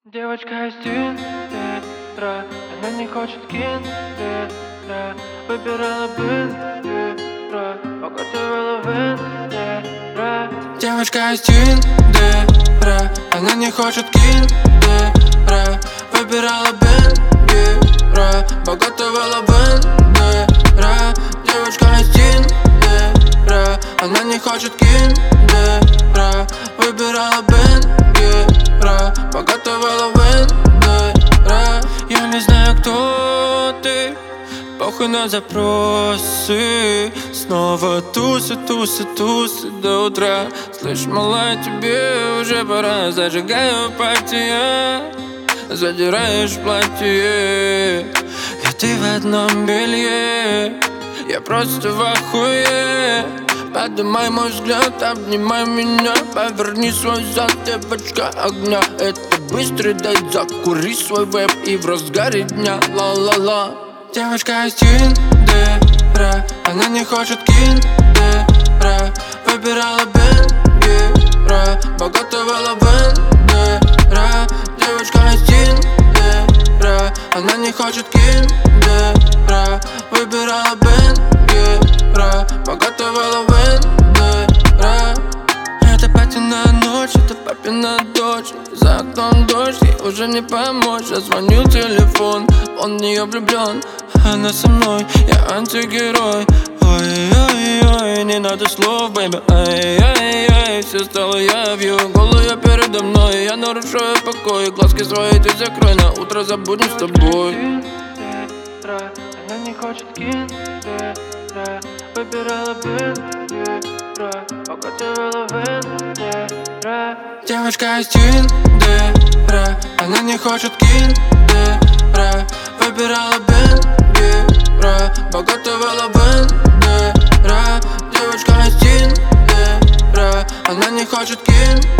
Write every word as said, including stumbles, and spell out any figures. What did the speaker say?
Девочка из Тиндера, она не хочет киндера. Выбирала бендера, уготовила вендера. Девочка из Тиндера, она не хочет киндера. Выбирала бендера, уготовила вендера. Девочка из Тиндера, она не хочет киндера. Выбирала бендера, поготовила вендера. Я не знаю, кто ты, похуй на запросы. Снова тусы, тусы, тусы до утра. Слышь, малая, тебе уже пора. Зажигаю партия, задираешь платье. И ты в одном белье, я просто в ахуе. Поднимай мой взгляд, обнимай меня. Поверни свой зад, девочка огня. Это быстрый дейт, закури свой веб и в разгаре дня. Ла-ла-ла. Девочка из Тиндера, она не хочет киндера. Выбирала бендера, уготовила вендера. Девочка из Тиндера, она не хочет киндера. Выбирала бендера, уготовила вендера. Это папина ночь, это папина дочь. За окном дождь, ей уже не помочь. Я звоню телефон, он в нее влюблен. Она со мной, я антигерой. Ой-ой-ой, не надо слов, бэйби. Ай-яй-яй, все стало явью. Голая передо мной, я нарушаю покой. Глазки свои ты закрой, на утро забудем с тобой. Она не хочет киндера. Выбирала бендера, уготовила вендера. Девочка из Тиндера, она не хочет киндера. Выбирала бендера, уготовила вендера. Девочка из Тиндера, она не хочет киндера.